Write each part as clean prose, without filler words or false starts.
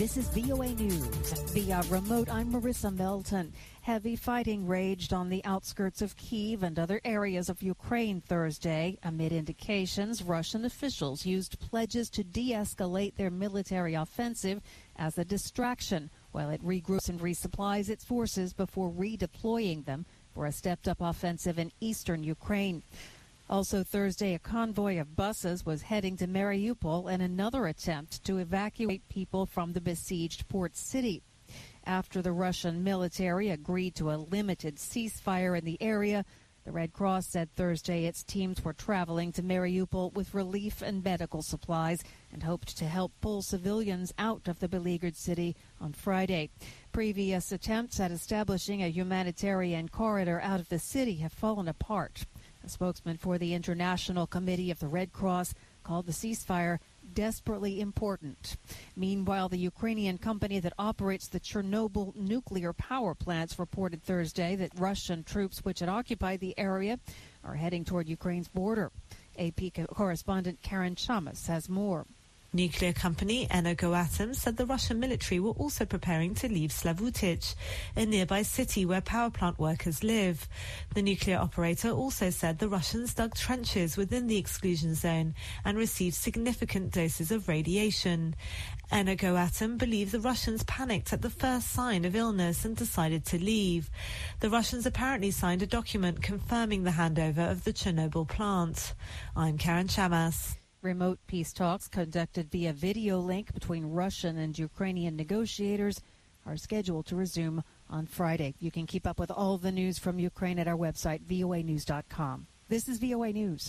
This is VOA News. Via remote, I'm Marissa Melton. Heavy fighting raged on the outskirts of Kyiv and other areas of Ukraine Thursday. Amid indications, Russian officials used pledges to de-escalate their military offensive as a distraction, while it regroups and resupplies its forces before redeploying them for a stepped-up offensive in eastern Ukraine. Also Thursday, a convoy of buses was heading to Mariupol in another attempt to evacuate people from the besieged port city. After the Russian military agreed to a limited ceasefire in the area, the Red Cross said Thursday its teams were traveling to Mariupol with relief and medical supplies and hoped to help pull civilians out of the beleaguered city on Friday. Previous attempts at establishing a humanitarian corridor out of the city have fallen apart. A spokesman for the International Committee of the Red Cross called the ceasefire desperately important. Meanwhile, the Ukrainian company that operates the Chernobyl nuclear power plants reported Thursday that Russian troops which had occupied the area are heading toward Ukraine's border. AP correspondent Karen Chamas has more. Nuclear company Energoatom said the Russian military were also preparing to leave Slavutich, a nearby city where power plant workers live. The nuclear operator also said the Russians dug trenches within the exclusion zone and received significant doses of radiation. Energoatom believe the Russians panicked at the first sign of illness and decided to leave. The Russians apparently signed a document confirming the handover of the Chernobyl plant. I'm Karen Chamas. Remote peace talks conducted via video link between Russian and Ukrainian negotiators are scheduled to resume on Friday. You can keep up with all the news from Ukraine at our website, voanews.com. This is VOA News.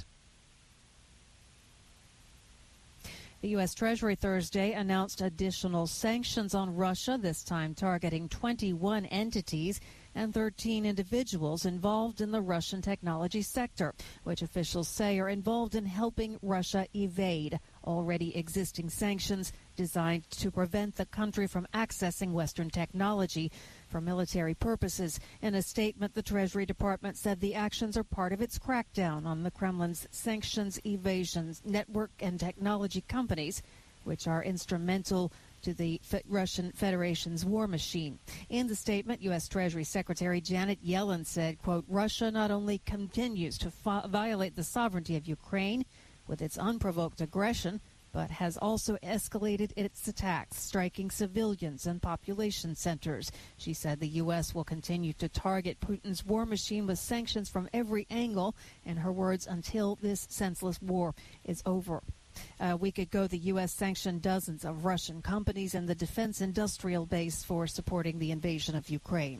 The U.S. Treasury Thursday announced additional sanctions on Russia, this time targeting 21 entities and 13 individuals involved in the Russian technology sector, which officials say are involved in helping Russia evade already existing sanctions designed to prevent the country from accessing Western technology for military purposes. In a statement, the Treasury Department said the actions are part of its crackdown on the Kremlin's sanctions evasion network and technology companies, which are instrumental to the Russian Federation's war machine. In the statement, U.S. Treasury Secretary Janet Yellen said, quote, Russia not only continues to violate the sovereignty of Ukraine with its unprovoked aggression, but has also escalated its attacks, striking civilians and population centers. She said the U.S. will continue to target Putin's war machine with sanctions from every angle, in her words, until this senseless war is over. A week ago, the U.S. sanctioned dozens of Russian companies and the defense industrial base for supporting the invasion of Ukraine.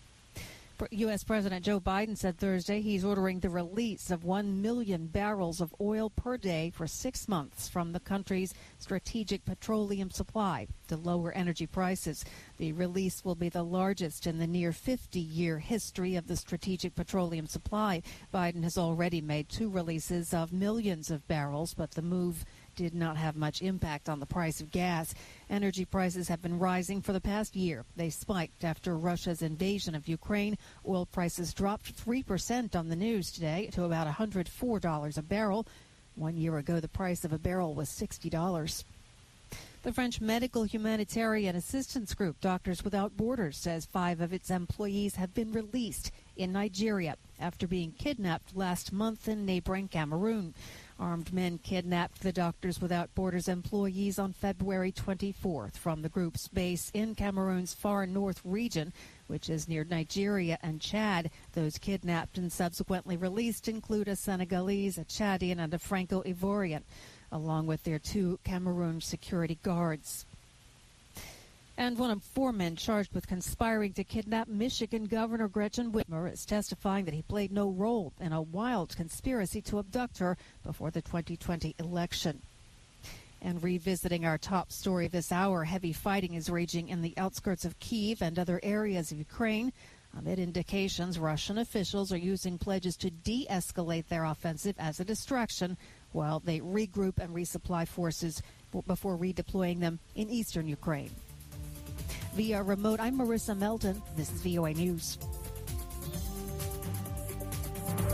U.S. President Joe Biden said Thursday he's ordering the release of 1 million barrels of oil per day for 6 months from the country's strategic petroleum supply to lower energy prices. The release will be the largest in the near 50-year history of the strategic petroleum supply. Biden has already made 2 releases of millions of barrels, but the move did not have much impact on the price of gas. Energy prices have been rising for the past year. They spiked after Russia's invasion of Ukraine. Oil prices dropped 3% on the news today to about $104 a barrel. 1 year ago, the price of a barrel was $60. The French Medical Humanitarian Assistance Group, Doctors Without Borders, says 5 of its employees have been released in Nigeria after being kidnapped last month in neighboring Cameroon. Armed men kidnapped the Doctors Without Borders employees on February 24th from the group's base in Cameroon's far north region, which is near Nigeria and Chad. Those kidnapped and subsequently released include a Senegalese, a Chadian, and a Franco-Ivorian, along with their 2 Cameroon security guards. And one of 4 men charged with conspiring to kidnap Michigan Governor Gretchen Whitmer is testifying that he played no role in a wild conspiracy to abduct her before the 2020 election. And revisiting our top story this hour, heavy fighting is raging in the outskirts of Kyiv and other areas of Ukraine. Amid indications, Russian officials are using pledges to de-escalate their offensive as a distraction while they regroup and resupply forces before redeploying them in eastern Ukraine. Via remote, I'm Marissa Melton. This is VOA News.